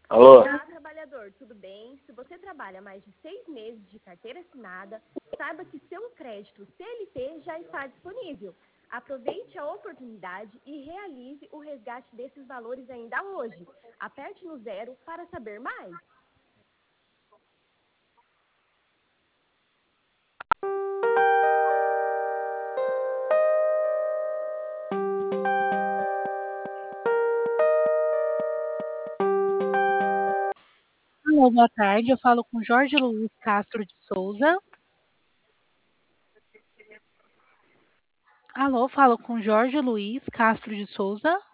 Alô? Olá, trabalhador, tudo bem? Se você trabalha mais de 6 meses de carteira assinada, saiba que seu crédito CLT já está disponível. Aproveite a oportunidade e realize o resgate desses valores ainda hoje. Aperte no zero para saber mais. Alô, boa tarde. Eu falo com Jorge Luiz Castro de Souza. Alô, falo com Jorge Luiz Castro de Souza.